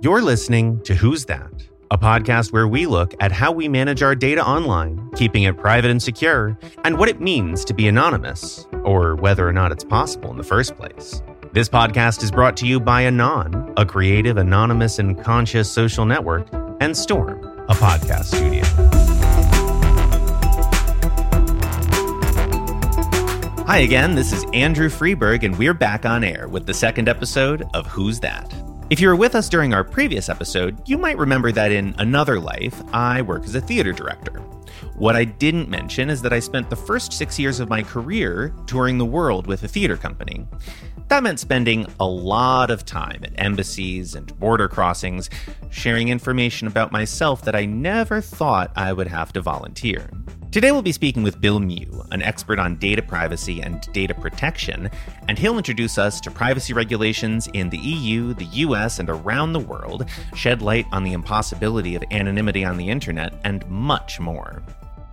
You're listening to Who's That? A podcast where we look at how we manage our data online, keeping it private and secure, and what it means to be anonymous, or whether or not it's possible in the first place. This podcast is brought to you by Anon, a creative, anonymous, and conscious social network, and Storm, a podcast studio. Hi again, this is Andrew Freeberg, and we're back on air with the second episode of Who's That? If you were with us during our previous episode, you might remember that in another life, I work as a theater director. What I didn't mention is that I spent the first 6 years of my career touring the world with a theater company. That meant spending a lot of time at embassies and border crossings, sharing information about myself that I never thought I would have to volunteer. Today we'll be speaking with Bill Mew, an expert on data privacy and data protection, and he'll introduce us to privacy regulations in the EU, the US, and around the world, shed light on the impossibility of anonymity on the internet, and much more.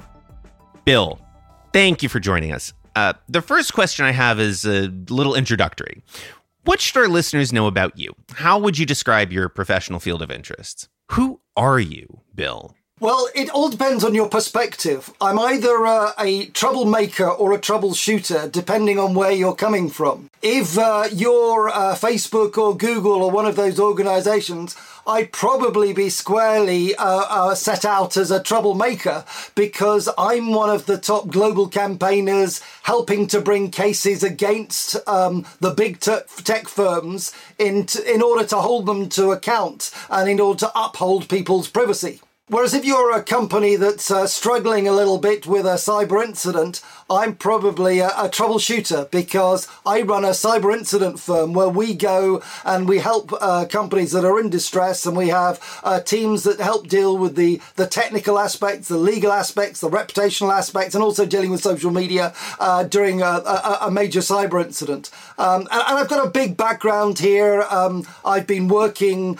Bill, thank you for joining us. The first question I have is a little introductory. What should our listeners know about you? How would you describe your professional field of interests? Who are you, Bill? Well, it all depends on your perspective. I'm either a troublemaker or a troubleshooter, depending on where you're coming from. If you're Facebook or Google or one of those organizations, I'd probably be squarely set out as a troublemaker, because I'm one of the top global campaigners helping to bring cases against the big tech firms in order to hold them to account and in order to uphold people's privacy. Whereas if you're a company that's struggling a little bit with a cyber incident, I'm probably a troubleshooter, because I run a cyber incident firm where we go and we help companies that are in distress, and we have teams that help deal with the technical aspects, the legal aspects, the reputational aspects, and also dealing with social media during a major cyber incident. And I've got a big background here. I've been working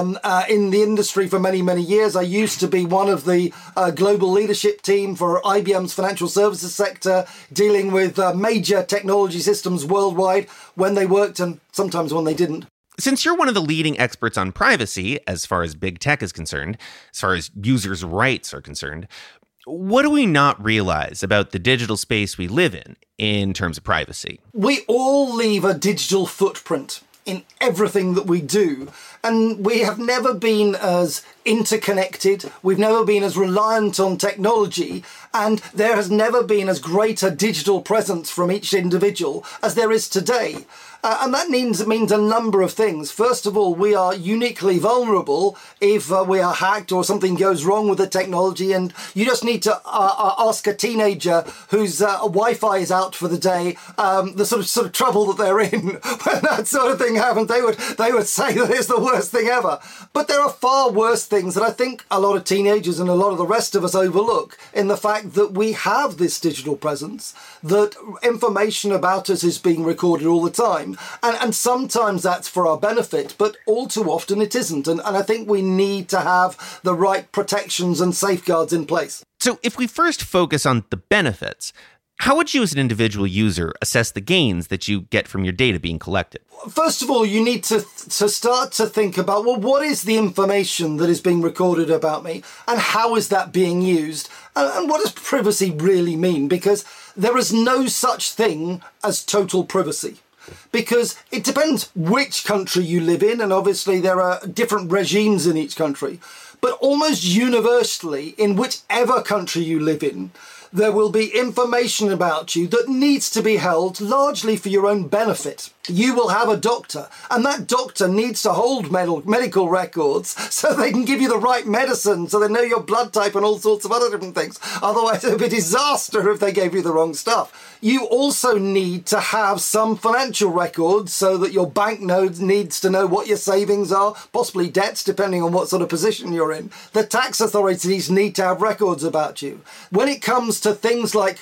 in the industry for many, many years. I used to be one of the global leadership team for IBM's financial services sector, dealing with major technology systems worldwide when they worked and sometimes when they didn't. Since you're one of the leading experts on privacy, as far as big tech is concerned, as far as users' rights are concerned, what do we not realize about the digital space we live in terms of privacy? We all leave a digital footprint in everything that we do. And we have never been as interconnected, we've never been as reliant on technology, and there has never been as great a digital presence from each individual as there is today. And that means a number of things. First of all, we are uniquely vulnerable if we are hacked or something goes wrong with the technology, and you just need to ask a teenager whose Wi-Fi is out for the day the sort of trouble that they're in when that sort of thing happens. They would say that it's the worst thing ever. But there are far worse things that I think a lot of teenagers and a lot of the rest of us overlook, in the fact that we have this digital presence, that information about us is being recorded all the time. And sometimes that's for our benefit, but all too often it isn't. And I think we need to have the right protections and safeguards in place. So if we first focus on the benefits, how would you as an individual user assess the gains that you get from your data being collected? First of all, you need to start to think about, well, what is the information that is being recorded about me, and how is that being used? And what does privacy really mean? Because there is no such thing as total privacy. Because it depends which country you live in, and obviously there are different regimes in each country. But almost universally, in whichever country you live in, there will be information about you that needs to be held largely for your own benefit. You will have a doctor, and that doctor needs to hold medical records so they can give you the right medicine, so they know your blood type and all sorts of other different things. Otherwise, it would be a disaster if they gave you the wrong stuff. You also need to have some financial records so that your bank needs to know what your savings are, possibly debts, depending on what sort of position you're in. The tax authorities need to have records about you. When it comes to things like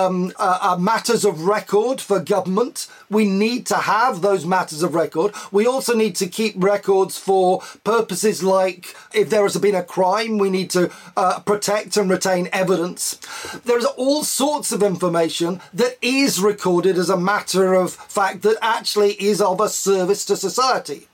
matters of record for government, we need to have those matters of record. We also need to keep records for purposes like if there has been a crime, we need to protect and retain evidence. There's all sorts of information that is recorded as a matter of fact that actually is of a service to society.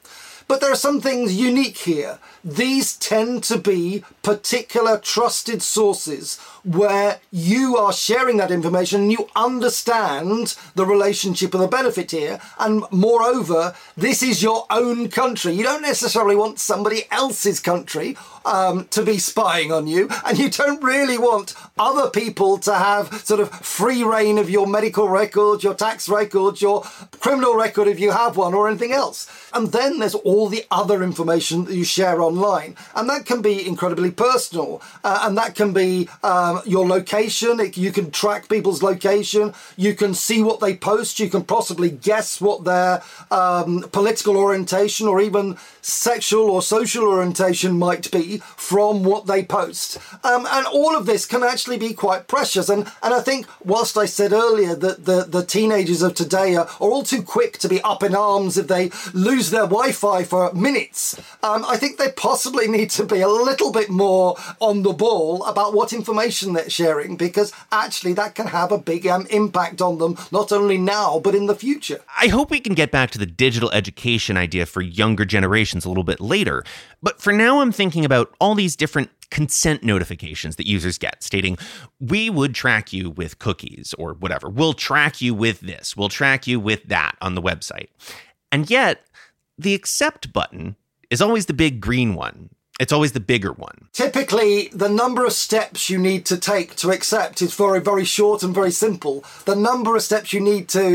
But there are some things unique here. These tend to be particular trusted sources where you are sharing that information and you understand the relationship and the benefit here. And moreover, this is your own country. You don't necessarily want somebody else's country to be spying on you, and you don't really want other people to have sort of free reign of your medical records, your tax records, your criminal record if you have one, or anything else. And then there's all the other information that you share online, and that can be incredibly personal, and that can be your location. You can track people's location, you can see what they post, you can possibly guess what their political orientation or even sexual or social orientation might be from what they post. And all of this can actually be quite precious. And I think, whilst I said earlier that the teenagers of today are all too quick to be up in arms if they lose their Wi-Fi for minutes, I think they possibly need to be a little bit more on the ball about what information they're sharing, because actually that can have a big impact on them, not only now, but in the future. I hope we can get back to the digital education idea for younger generations a little bit later. But for now, I'm thinking about all these different consent notifications that users get stating, we would track you with cookies or whatever. We'll track you with this. We'll track you with that on the website. And yet, the accept button is always the big green one. It's always the bigger one. Typically, the number of steps you need to take to accept is very, very short and very simple. The number of steps you need to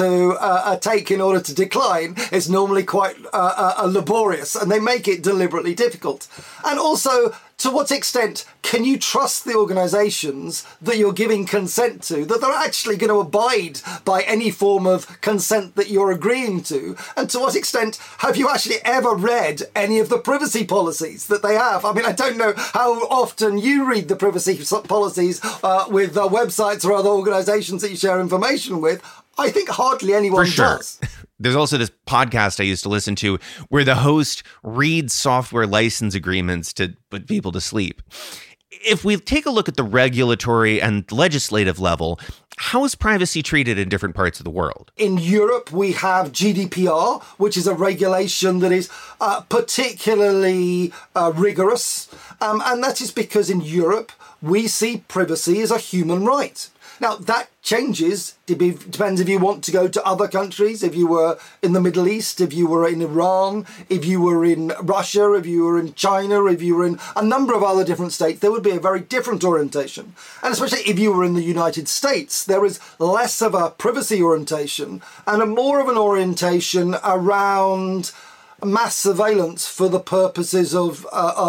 take in order to decline is normally quite laborious, and they make it deliberately difficult. And also, to what extent can you trust the organisations that you're giving consent to, that they're actually going to abide by any form of consent that you're agreeing to? And to what extent have you actually ever read any of the privacy policies that they have? I mean, I don't know how often you read the privacy policies with websites or other organisations that you share information with. I think hardly anyone does. There's also this podcast I used to listen to where the host reads software license agreements to put people to sleep. If we take a look at the regulatory and legislative level, how is privacy treated in different parts of the world? In Europe, we have GDPR, which is a regulation that is particularly rigorous. And that is because in Europe, we see privacy as a human right. Now, that changes. Depends if you want to go to other countries, if you were in the Middle East, if you were in Iran, if you were in Russia, if you were in China, if you were in a number of other different states, there would be a very different orientation. And especially if you were in the United States, there is less of a privacy orientation and a more of an orientation around mass surveillance for the purposes of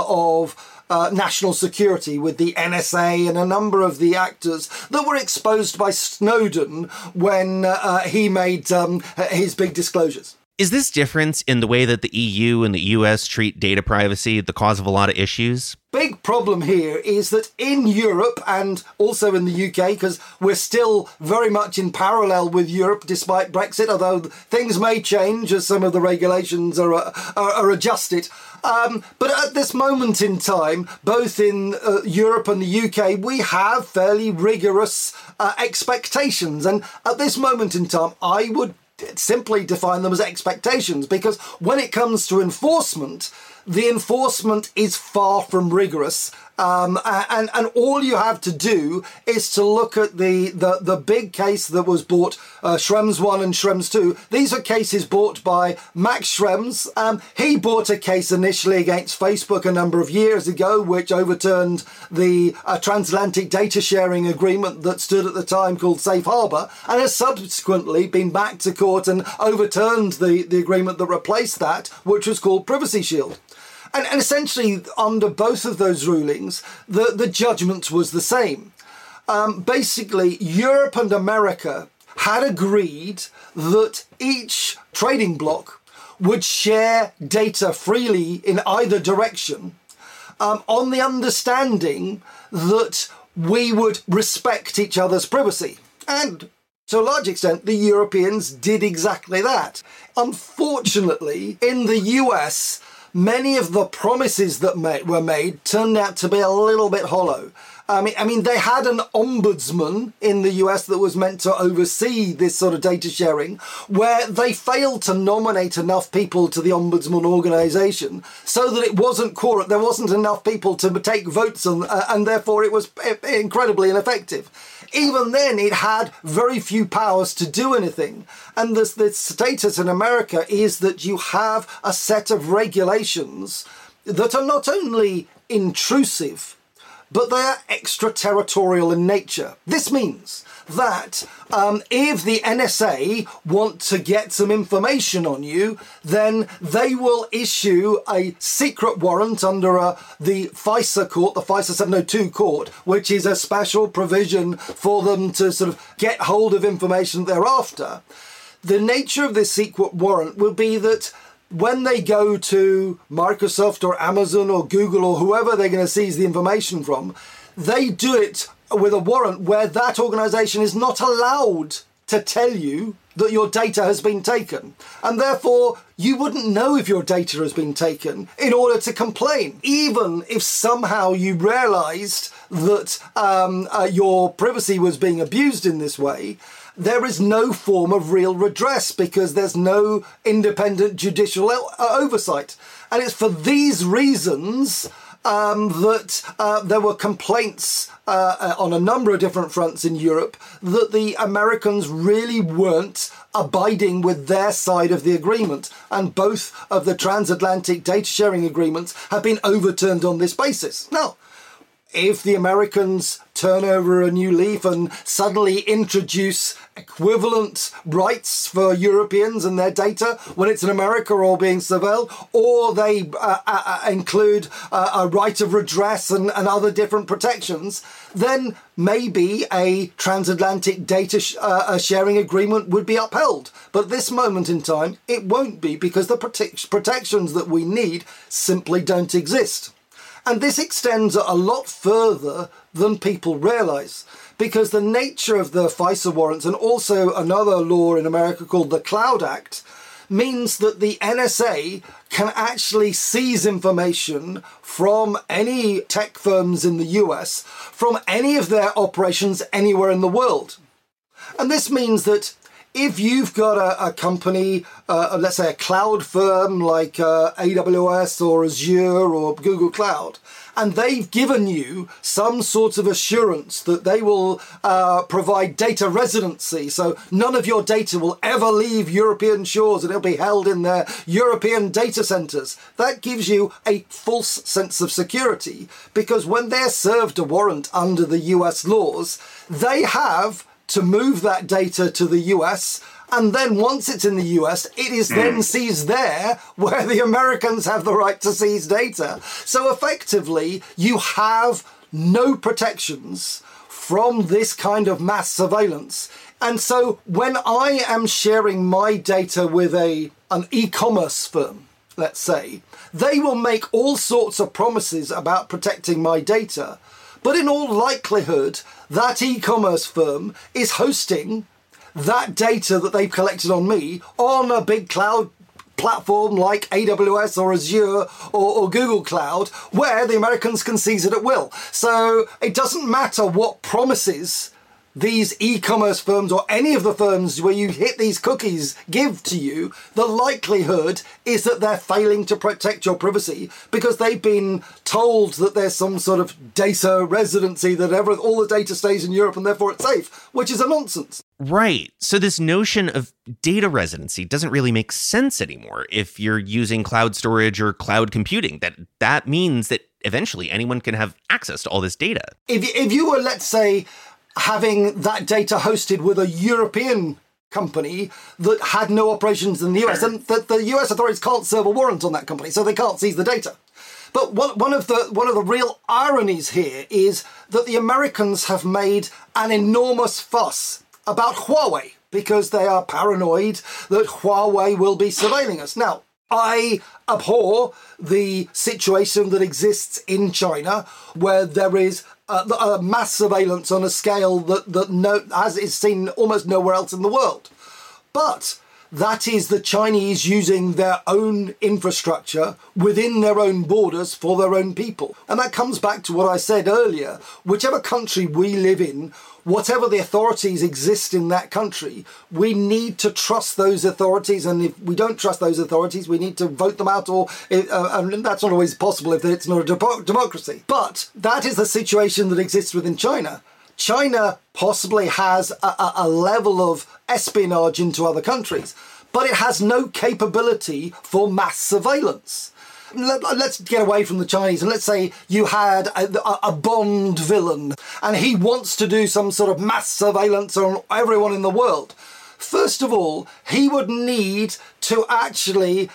national security, with the NSA and a number of the actors that were exposed by Snowden when he made his big disclosures. Is this difference in the way that the EU and the US treat data privacy the cause of a lot of issues? Big problem here is that in Europe and also in the UK, because we're still very much in parallel with Europe despite Brexit, although things may change as some of the regulations are adjusted. But at this moment in time, both in Europe and the UK, we have fairly rigorous expectations. And at this moment in time, I would simply define them as expectations, because when it comes to enforcement, the enforcement is far from rigorous. And all you have to do is to look at the big case that was brought, Schrems 1 and Schrems 2. These are cases brought by Max Schrems. He brought a case initially against Facebook a number of years ago, which overturned the transatlantic data sharing agreement that stood at the time called Safe Harbor, and has subsequently been back to court and overturned the agreement that replaced that, which was called Privacy Shield. And essentially, under both of those rulings, the judgment was the same. Basically, Europe and America had agreed that each trading bloc would share data freely in either direction, on the understanding that we would respect each other's privacy. And to a large extent, the Europeans did exactly that. Unfortunately, in the US, many of the promises that were made turned out to be a little bit hollow. I mean, they had an ombudsman in the US that was meant to oversee this sort of data sharing, where they failed to nominate enough people to the ombudsman organization so that it wasn't quorum. There wasn't enough people to take votes, and therefore it was incredibly ineffective. Even then, it had very few powers to do anything. And the status in America is that you have a set of regulations that are not only intrusive, but they are extraterritorial in nature. This means that if the NSA want to get some information on you, then they will issue a secret warrant under the FISA court, the FISA 702 court, which is a special provision for them to sort of get hold of information thereafter. The nature of this secret warrant will be that when they go to Microsoft or Amazon or Google or whoever they're going to seize the information from, they do it with a warrant where that organization is not allowed to tell you that your data has been taken. And therefore, you wouldn't know if your data has been taken in order to complain. Even if somehow you realized that your privacy was being abused in this way, there is no form of real redress because there's no independent judicial oversight. And it's for these reasons that there were complaints on a number of different fronts in Europe that the Americans really weren't abiding with their side of the agreement. And both of the transatlantic data sharing agreements have been overturned on this basis. Now, if the Americans turn over a new leaf and suddenly introduce equivalent rights for Europeans and their data when it's in America or being surveilled, or they include a right of redress and other different protections, then maybe a transatlantic data sharing agreement would be upheld. But at this moment in time, it won't be because the protections that we need simply don't exist. And this extends a lot further than people realise, because the nature of the FISA warrants and also another law in America called the Cloud Act means that the NSA can actually seize information from any tech firms in the US from any of their operations anywhere in the world. And this means that if you've got a company, let's say a cloud firm like AWS or Azure or Google Cloud, and they've given you some sort of assurance that they will provide data residency, so none of your data will ever leave European shores and it'll be held in their European data centers, that gives you a false sense of security, because when they're served a warrant under the US laws, they have to move that data to the US, and then once it's in the US, it is then seized there where the Americans have the right to seize data. So effectively, you have no protections from this kind of mass surveillance. And so when I am sharing my data with an e-commerce firm, let's say, they will make all sorts of promises about protecting my data. But in all likelihood, that e-commerce firm is hosting that data that they've collected on me on a big cloud platform like AWS or Azure or Google Cloud, where the Americans can seize it at will. So it doesn't matter what promises these e-commerce firms or any of the firms where you hit these cookies give to you, the likelihood is that they're failing to protect your privacy because they've been told that there's some sort of data residency, that all the data stays in Europe and therefore it's safe, which is a nonsense. Right. So this notion of data residency doesn't really make sense anymore if you're using cloud storage or cloud computing. That means that eventually anyone can have access to all this data. If you were, let's say, having that data hosted with a European company that had no operations in the US, and the US authorities can't serve a warrant on that company, so they can't seize the data. But one of the real ironies here is that the Americans have made an enormous fuss about Huawei because they are paranoid that Huawei will be surveilling us. Now, I abhor the situation that exists in China where there is a mass surveillance on a scale that as is seen almost nowhere else in the world. But That is the Chinese using their own infrastructure within their own borders for their own people. And that comes back to what I said earlier. Whichever country we live in, whatever the authorities exist in that country, we need to trust those authorities. And if we don't trust those authorities, we need to vote them out, and that's not always possible if it's not a democracy. But that is the situation that exists within China. China possibly has a level of espionage into other countries, but it has no capability for mass surveillance. Let's get away from the Chinese, and let's say you had a Bond villain and he wants to do some sort of mass surveillance on everyone in the world. First of all, he would need to actually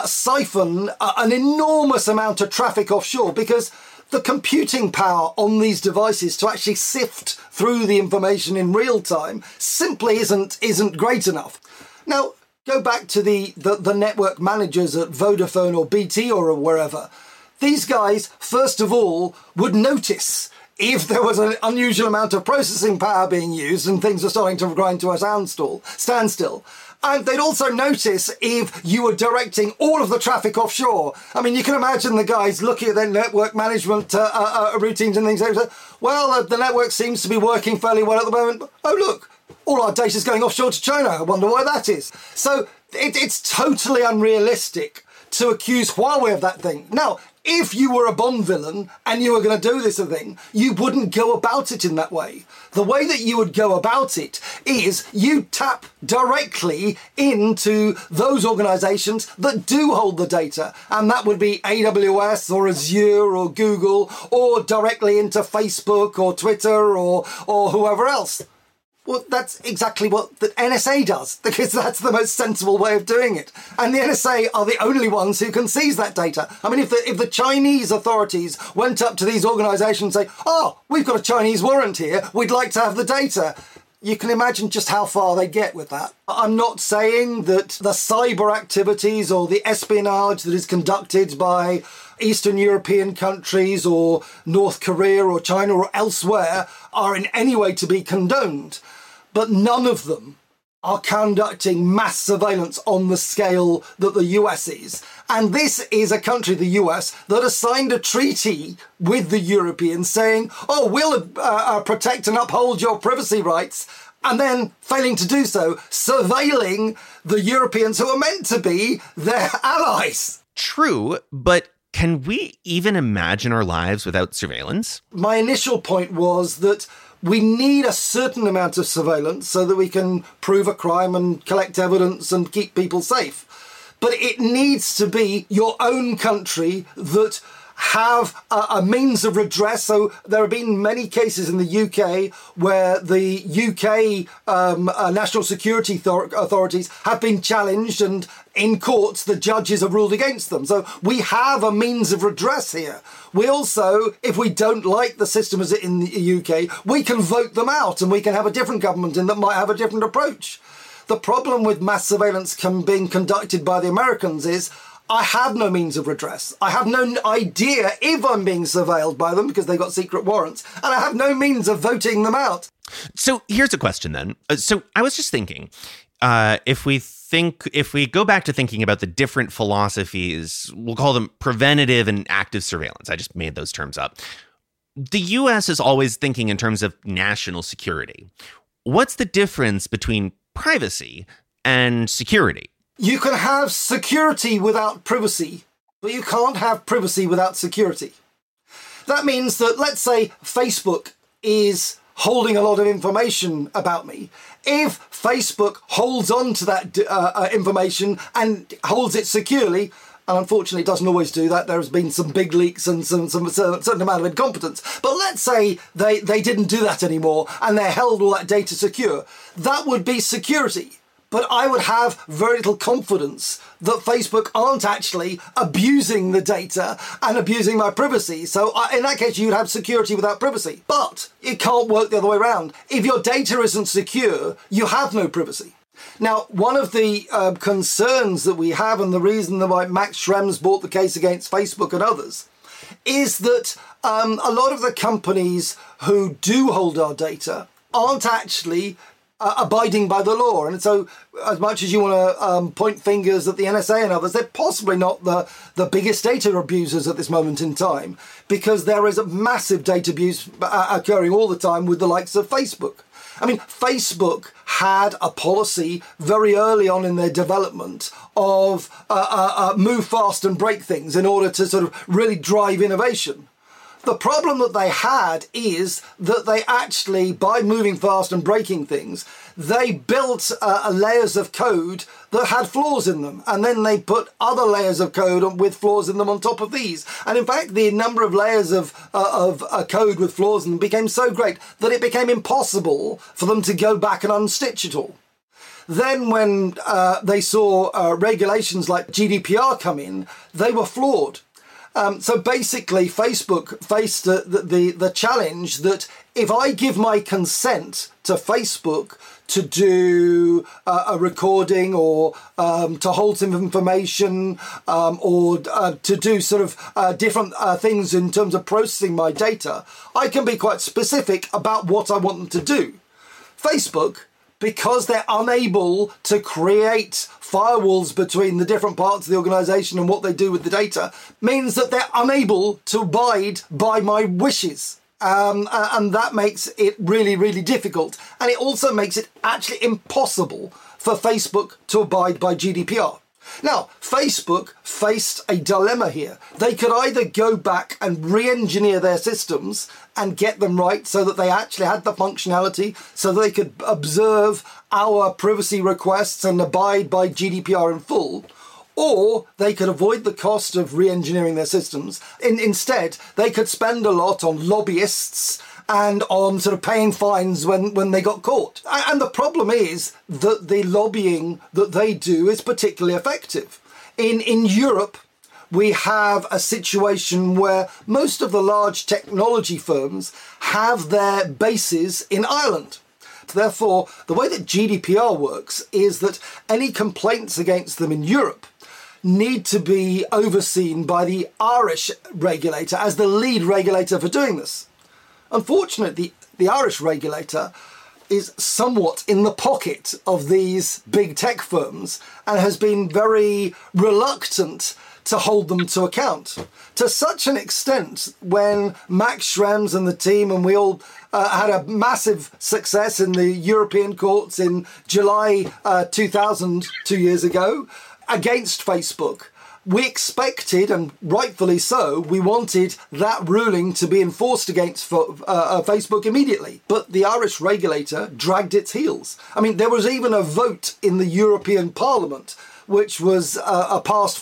siphon an enormous amount of traffic offshore, because the computing power on these devices to actually sift through the information in real time simply isn't great enough. Now, go back to the network managers at Vodafone or BT or wherever. These guys, first of all, would notice if there was an unusual amount of processing power being used and things were starting to grind to a standstill. And they'd also notice if you were directing all of the traffic offshore. I mean, you can imagine the guys looking at their network management routines and things. They say, well, the network seems to be working fairly well at the moment. Oh, look, all our data's going offshore to China. I wonder why that is. So it's totally unrealistic to accuse Huawei of that thing. Now, if you were a Bond villain and you were going to do this thing, you wouldn't go about it in that way. The way that you would go about it is you tap directly into those organizations that do hold the data. And that would be AWS or Azure or Google, or directly into Facebook or Twitter or whoever else. Well, that's exactly what the NSA does, because that's the most sensible way of doing it. And the NSA are the only ones who can seize that data. I mean, if the Chinese authorities went up to these organizations and say, oh, we've got a Chinese warrant here, we'd like to have the data, you can imagine just how far they get with that. I'm not saying that the cyber activities or the espionage that is conducted by Eastern European countries or North Korea or China or elsewhere are in any way to be condoned. But none of them are conducting mass surveillance on the scale that the US is. And this is a country, the US, that has signed a treaty with the Europeans saying, oh, we'll protect and uphold your privacy rights, and then failing to do so, surveilling the Europeans who are meant to be their allies. True, but can we even imagine our lives without surveillance? My initial point was that we need a certain amount of surveillance so that we can prove a crime and collect evidence and keep people safe. But it needs to be your own country that have a means of redress. So there have been many cases in the UK where the UK national security authorities have been challenged, and in courts the judges have ruled against them. So we have a means of redress here. We also, if we don't like the system as it in the UK, we can vote them out and we can have a different government in that might have a different approach. The problem with mass surveillance being conducted by the Americans is I have no means of redress. I have no idea if I'm being surveilled by them because they've got secret warrants, and I have no means of voting them out. So here's a question then. So I was just thinking, if we go back to thinking about the different philosophies, we'll call them preventative and active surveillance. I just made those terms up. The US is always thinking in terms of national security. What's the difference between privacy and security? You can have security without privacy, but you can't have privacy without security. That means that, let's say, Facebook is holding a lot of information about me. If Facebook holds on to that information and holds it securely, and unfortunately it doesn't always do that, there's been some big leaks and some certain amount of incompetence, but let's say they didn't do that anymore and they held all that data secure, that would be security. But I would have very little confidence that Facebook aren't actually abusing the data and abusing my privacy. So in that case, you'd have security without privacy. But it can't work the other way around. If your data isn't secure, you have no privacy. Now, one of the concerns that we have, and the reason that Max Schrems brought the case against Facebook and others, is that a lot of the companies who do hold our data aren't actually abiding by the law. And so as much as you want to point fingers at the NSA and others, they're possibly not the biggest data abusers at this moment in time, because there is a massive data abuse occurring all the time with the likes of Facebook. I mean, Facebook had a policy very early on in their development of move fast and break things in order to sort of really drive innovation. The problem that they had is that they actually, by moving fast and breaking things, they built layers of code that had flaws in them. And then they put other layers of code with flaws in them on top of these. And in fact, the number of layers of code with flaws in them became so great that it became impossible for them to go back and unstitch it all. Then when they saw regulations like GDPR come in, they were flawed. So basically, Facebook faced the challenge that if I give my consent to Facebook to do a recording or to hold some information or to do sort of different things in terms of processing my data, I can be quite specific about what I want them to do. Facebook, because they're unable to create firewalls between the different parts of the organisation and what they do with the data, means that they're unable to abide by my wishes. And that makes it really, really difficult. And it also makes it actually impossible for Facebook to abide by GDPR. Now, Facebook faced a dilemma here. They could either go back and re-engineer their systems and get them right so that they actually had the functionality so that they could observe our privacy requests and abide by GDPR in full, or they could avoid the cost of re-engineering their systems. Instead, they could spend a lot on lobbyists and on sort of paying fines when they got caught. And the problem is that the lobbying that they do is particularly effective. In Europe, we have a situation where most of the large technology firms have their bases in Ireland. Therefore, the way that GDPR works is that any complaints against them in Europe need to be overseen by the Irish regulator as the lead regulator for doing this. Unfortunately, the Irish regulator is somewhat in the pocket of these big tech firms and has been very reluctant to hold them to account. To such an extent, when Max Schrems and the team, and we all had a massive success in the European courts in July 2000, 2 years ago, against Facebook, we expected, and rightfully so, we wanted that ruling to be enforced against Facebook immediately. But the Irish regulator dragged its heels. I mean, there was even a vote in the European Parliament which was passed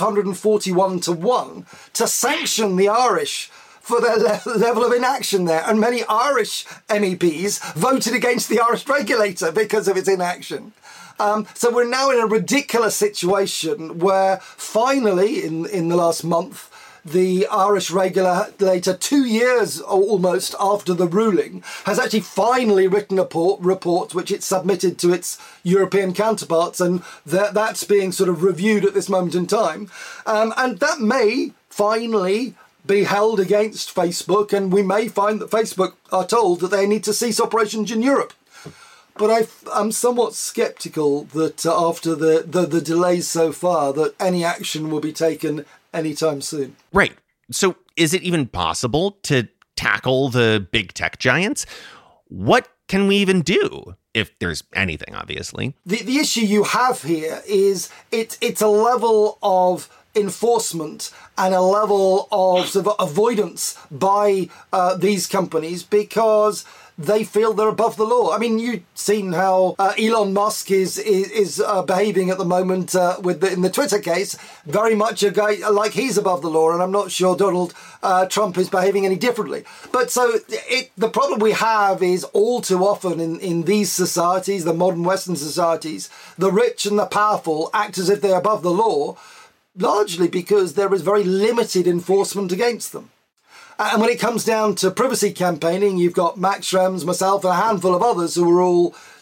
541 to 1 to sanction the Irish for their level of inaction there. And many Irish MEPs voted against the Irish regulator because of its inaction. So we're now in a ridiculous situation where finally, in the last month, the Irish regulator, 2 years almost after the ruling, has actually finally written a report which it submitted to its European counterparts, and that's being sort of reviewed at this moment in time. And that may finally be held against Facebook, and we may find that Facebook are told that they need to cease operations in Europe. But I'm somewhat sceptical that after the delays so far, that any action will be taken anytime soon. Right. So is it even possible to tackle the big tech giants? What can we even do? If there's anything, obviously. The issue you have here is it's a level of enforcement and a level of sort of avoidance by these companies because they feel they're above the law. I mean, you've seen how Elon Musk is behaving at the moment in the Twitter case, very much a guy like he's above the law, and I'm not sure Donald Trump is behaving any differently. But so the problem we have is all too often in these societies, the modern Western societies, the rich and the powerful act as if they're above the law, largely because there is very limited enforcement against them. And when it comes down to privacy campaigning, you've got Max Schrems, myself, and a handful of others who are all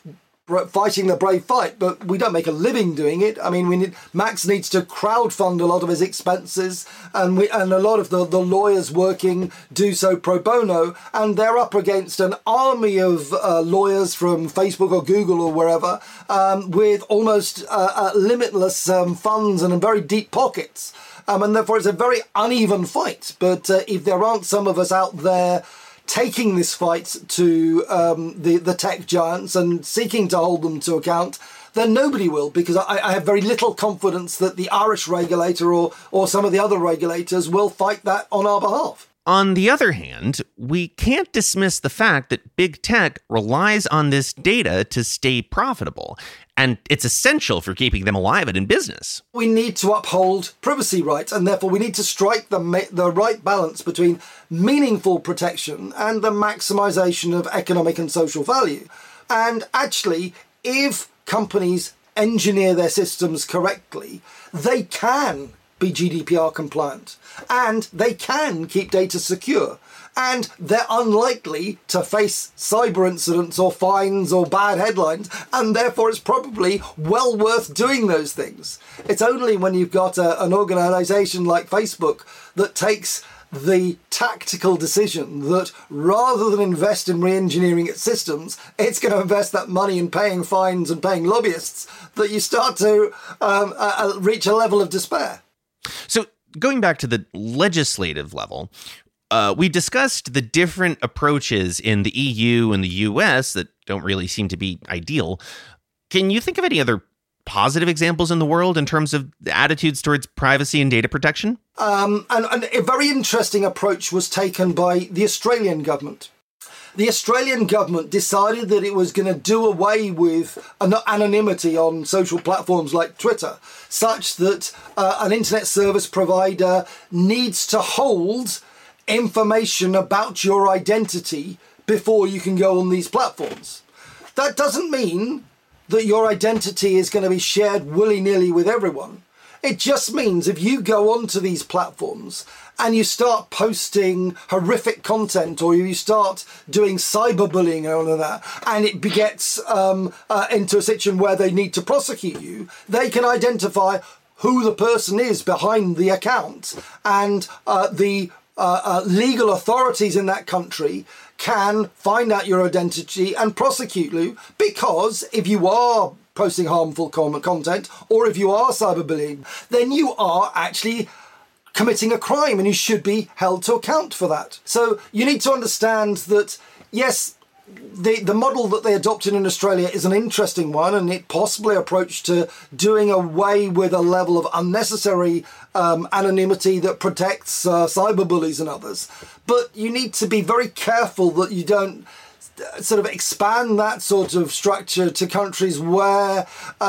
fighting the brave fight, but we don't make a living doing it. I mean, Max needs to crowdfund a lot of his expenses, and a lot of the lawyers working do so pro bono, and they're up against an army of lawyers from Facebook or Google or wherever, with almost limitless funds and very deep pockets. And therefore it's a very uneven fight. But if there aren't some of us out there taking this fight to the tech giants and seeking to hold them to account, then nobody will, because I have very little confidence that the Irish regulator or some of the other regulators will fight that on our behalf. On the other hand, we can't dismiss the fact that big tech relies on this data to stay profitable, and it's essential for keeping them alive and in business. We need to uphold privacy rights, and therefore we need to strike the right balance between meaningful protection and the maximization of economic and social value. And actually, if companies engineer their systems correctly, they can be GDPR compliant, and they can keep data secure, and they're unlikely to face cyber incidents or fines or bad headlines, and therefore it's probably well worth doing those things. It's only when you've got an organisation like Facebook that takes the tactical decision that rather than invest in re-engineering its systems, it's going to invest that money in paying fines and paying lobbyists, that you start to reach a level of despair. So going back to the legislative level, we discussed the different approaches in the EU and the US that don't really seem to be ideal. Can you think of any other positive examples in the world in terms of attitudes towards privacy and data protection? And a very interesting approach was taken by the Australian government. The Australian government decided that it was going to do away with anonymity on social platforms like Twitter, such that an internet service provider needs to hold information about your identity before you can go on these platforms. That doesn't mean that your identity is going to be shared willy-nilly with everyone. It just means if you go onto these platforms and you start posting horrific content, or you start doing cyberbullying and all of that, and it begets into a situation where they need to prosecute you, they can identify who the person is behind the account, and the legal authorities in that country can find out your identity and prosecute you, because if you are posting harmful content, or if you are cyberbullying, then you are actually committing a crime and you should be held to account for that. So you need to understand that, yes, the model that they adopted in Australia is an interesting one, and it possibly approach to doing away with a level of unnecessary anonymity that protects cyberbullies and others. But you need to be very careful that you don't sort of expand that sort of structure to countries where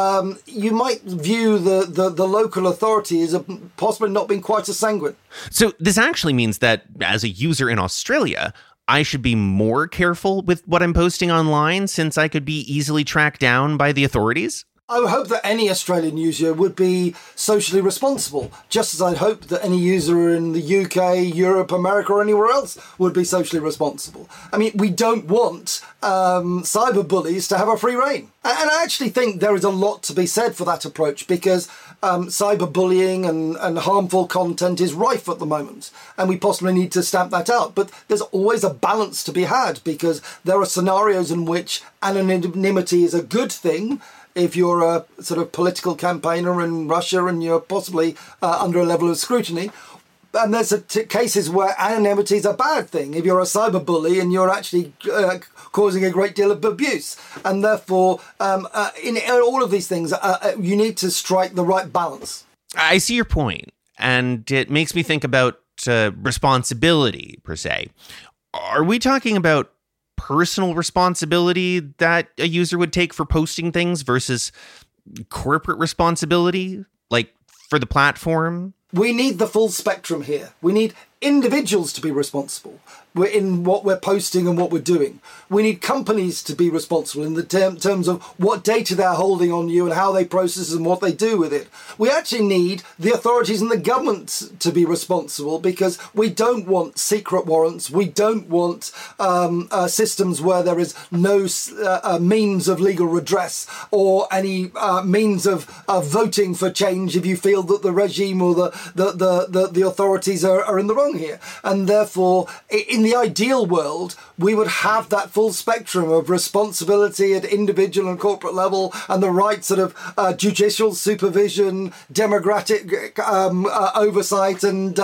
you might view the local authority as possibly not being quite as sanguine. So this actually means that as a user in Australia, I should be more careful with what I'm posting online, since I could be easily tracked down by the authorities? I would hope that any Australian user would be socially responsible, just as I'd hope that any user in the UK, Europe, America, or anywhere else would be socially responsible. I mean, we don't want cyber bullies to have a free rein. And I actually think there is a lot to be said for that approach, because cyberbullying and harmful content is rife at the moment, and we possibly need to stamp that out. But there's always a balance to be had, because there are scenarios in which anonymity is a good thing, if you're a sort of political campaigner in Russia and you're possibly under a level of scrutiny. And there's cases where anonymity is a bad thing, if you're a cyberbully and you're actually causing a great deal of abuse. And therefore, in all of these things, you need to strike the right balance. I see your point, and it makes me think about responsibility, per se. Are we talking about personal responsibility that a user would take for posting things versus corporate responsibility, like for the platform? We need the full spectrum here. We need individuals to be responsible, in what we're posting and what we're doing. We need companies to be responsible in the terms of what data they're holding on you and how they process and what they do with it. We actually need the authorities and the government to be responsible, because we don't want secret warrants. We don't want systems where there is no means of legal redress or any means of voting for change if you feel that the regime or the authorities are in the wrong here. And therefore, in the ideal world, we would have that full spectrum of responsibility at individual and corporate level, and the right sort of judicial supervision, democratic oversight, and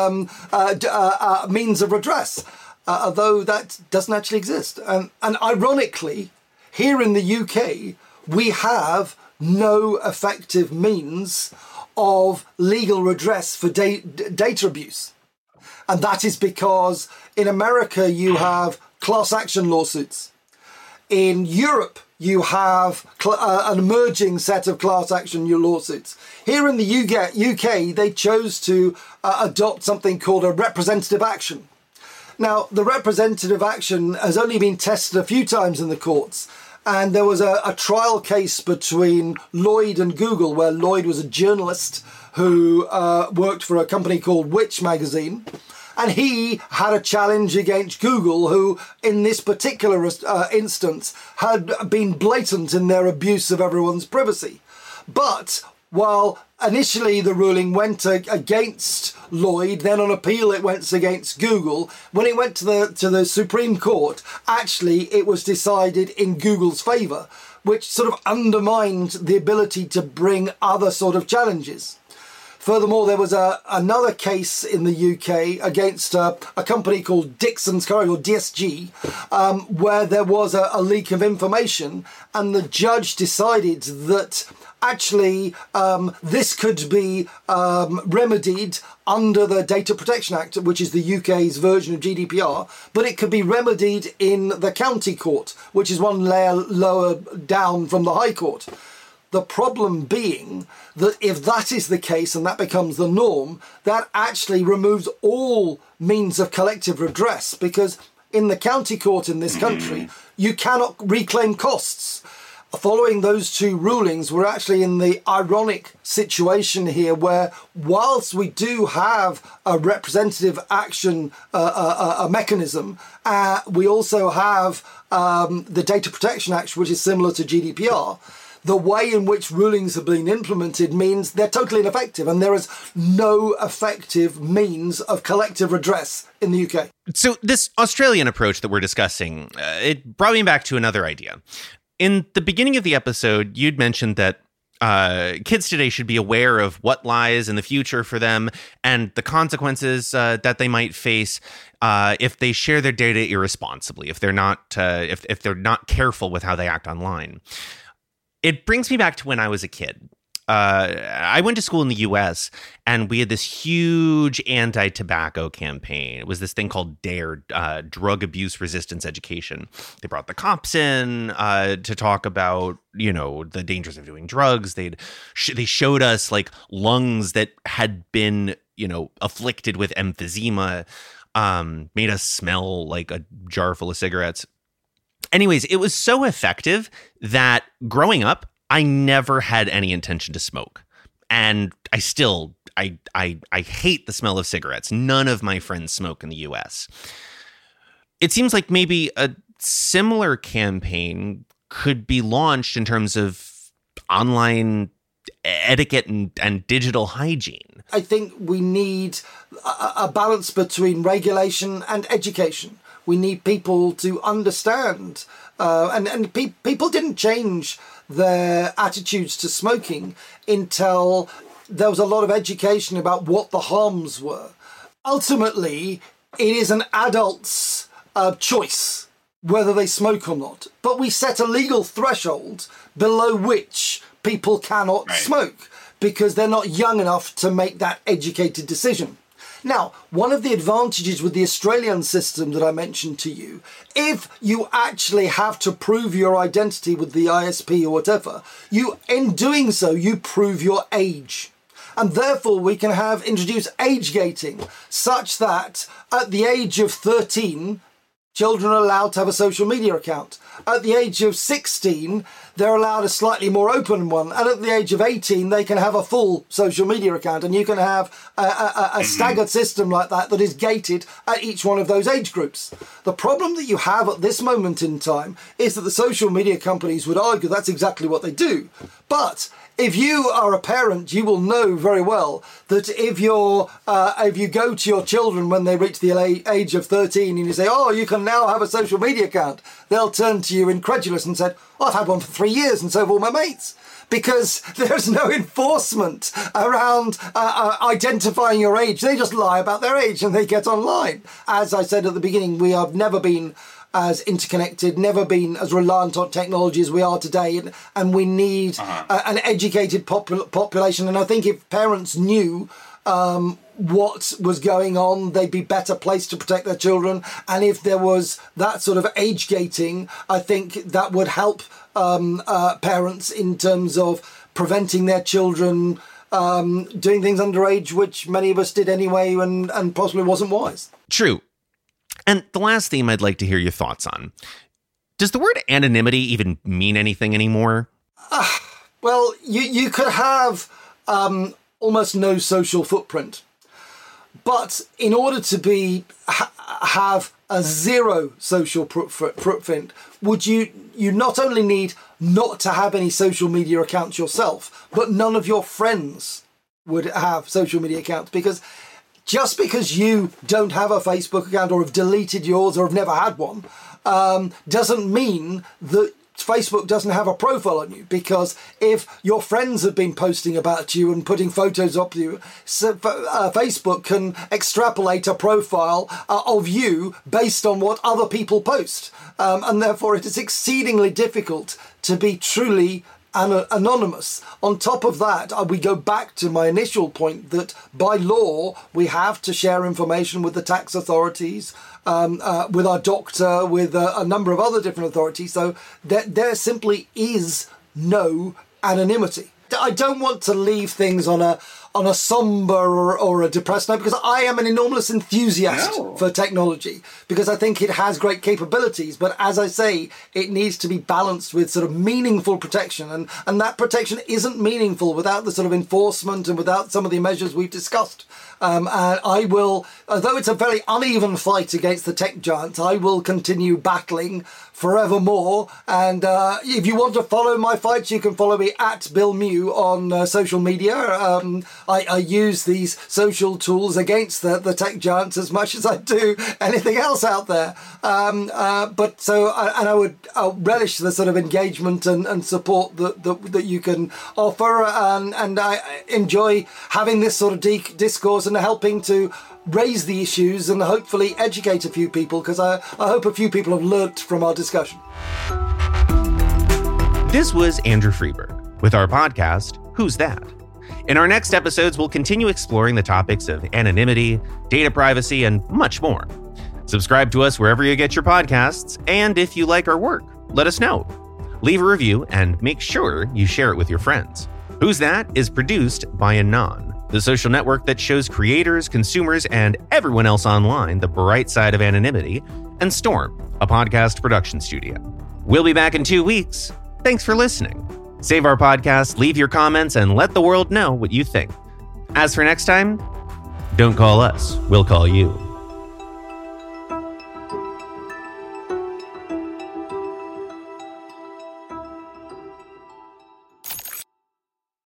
means of redress. Although that doesn't actually exist. And ironically, here in the UK, we have no effective means of legal redress for data abuse. And that is because in America, you have class action lawsuits. In Europe, you have an emerging set of class action lawsuits. Here in the UK, they chose to adopt something called a representative action. Now, the representative action has only been tested a few times in the courts. And there was a trial case between Lloyd and Google, where Lloyd was a journalist who worked for a company called Which magazine. And he had a challenge against Google, who in this particular instance had been blatant in their abuse of everyone's privacy. But while initially the ruling went against Lloyd, then on appeal it went against Google, when it went to the Supreme Court, actually it was decided in Google's favour, which sort of undermined the ability to bring other sort of challenges. Furthermore, there was another case in the UK against a company called Dixon's Courier, or DSG, where there was a leak of information, and the judge decided that actually this could be remedied under the Data Protection Act, which is the UK's version of GDPR, but it could be remedied in the county court, which is one layer lower down from the High Court. The problem being that if that is the case and that becomes the norm, that actually removes all means of collective redress, because in the county court in this country, you cannot reclaim costs. Following those two rulings, we're actually in the ironic situation here where, whilst we do have a representative action a mechanism, we also have the Data Protection Act, which is similar to GDPR. The way in which rulings have been implemented means they're totally ineffective, and there is no effective means of collective redress in the UK. So this Australian approach that we're discussing, it brought me back to another idea. In the beginning of the episode, you'd mentioned that kids today should be aware of what lies in the future for them and the consequences that they might face if they share their data irresponsibly, if they're not careful with how they act online. It brings me back to when I was a kid. I went to school in the US, and we had this huge anti-tobacco campaign. It was this thing called DARE, Drug Abuse Resistance Education. They brought the cops in to talk about, the dangers of doing drugs. They showed us like lungs that had been, afflicted with emphysema, made us smell like a jar full of cigarettes. Anyways, it was so effective that growing up, I never had any intention to smoke. And I still, I hate the smell of cigarettes. None of my friends smoke in the US. It seems like maybe a similar campaign could be launched in terms of online etiquette and digital hygiene. I think we need a balance between regulation and education. We need people to understand, and people didn't change their attitudes to smoking until there was a lot of education about what the harms were. Ultimately, it is an adult's choice whether they smoke or not. But we set a legal threshold below which people cannot smoke because they're not young enough to make that educated decision. Now, one of the advantages with the Australian system that I mentioned to you, if you actually have to prove your identity with the ISP or whatever, in doing so, you prove your age. And therefore, we can introduce age gating such that at the age of 13, children are allowed to have a social media account. At the age of 16, they're allowed a slightly more open one. And at the age of 18, they can have a full social media account. And you can have a staggered system like that is gated at each one of those age groups. The problem that you have at this moment in time is that the social media companies would argue that's exactly what they do. But if you are a parent, you will know very well that if you go to your children when they reach the age of 13 and you say, oh, you can now have a social media account, they'll turn to you incredulous and say, I've had one for 3 years and so have all my mates. Because there's no enforcement around identifying your age. They just lie about their age and they get online. As I said at the beginning, we have never been as interconnected, never been as reliant on technology as we are today, and we need an educated population. And I think if parents knew what was going on, they'd be better placed to protect their children. And if there was that sort of age gating, I think that would help parents in terms of preventing their children doing things underage, which many of us did anyway, and possibly wasn't wise. True. And the last theme I'd like to hear your thoughts on. Does the word anonymity even mean anything anymore? Well, you could have almost no social footprint. But in order to have a zero social footprint, would you not only need not to have any social media accounts yourself, but none of your friends would have social media accounts? Because just because you don't have a Facebook account or have deleted yours or have never had one, doesn't mean that Facebook doesn't have a profile on you. Because if your friends have been posting about you and putting photos of you, Facebook can extrapolate a profile of you based on what other people post. And therefore it is exceedingly difficult to be truly anonymous. On top of that, we go back to my initial point that by law, we have to share information with the tax authorities, with our doctor, with a number of other different authorities. So there simply is no anonymity. I don't want to leave things on a somber or a depressed note, because I am an enormous enthusiast for technology, because I think it has great capabilities. But as I say, it needs to be balanced with sort of meaningful protection. And that protection isn't meaningful without the sort of enforcement and without some of the measures we've discussed. And I will, although it's a very uneven fight against the tech giants, I will continue battling forevermore. And if you want to follow my fights, you can follow me at Bill Mew on social media. I use these social tools against the tech giants as much as I do anything else out there. But so, and I would relish the sort of engagement and support that you can offer. And I enjoy having this sort of discourse and helping to raise the issues and hopefully educate a few people, because I hope a few people have learnt from our discussion. This was Andrew Freeberg with our podcast, Who's That? In our next episodes, we'll continue exploring the topics of anonymity, data privacy, and much more. Subscribe to us wherever you get your podcasts, and if you like our work, let us know. Leave a review and make sure you share it with your friends. Who's That is produced by Anon, the social network that shows creators, consumers, and everyone else online the bright side of anonymity, and Storm, a podcast production studio. We'll be back in 2 weeks. Thanks for listening. Save our podcast, leave your comments, and let the world know what you think. As for next time, don't call us, we'll call you.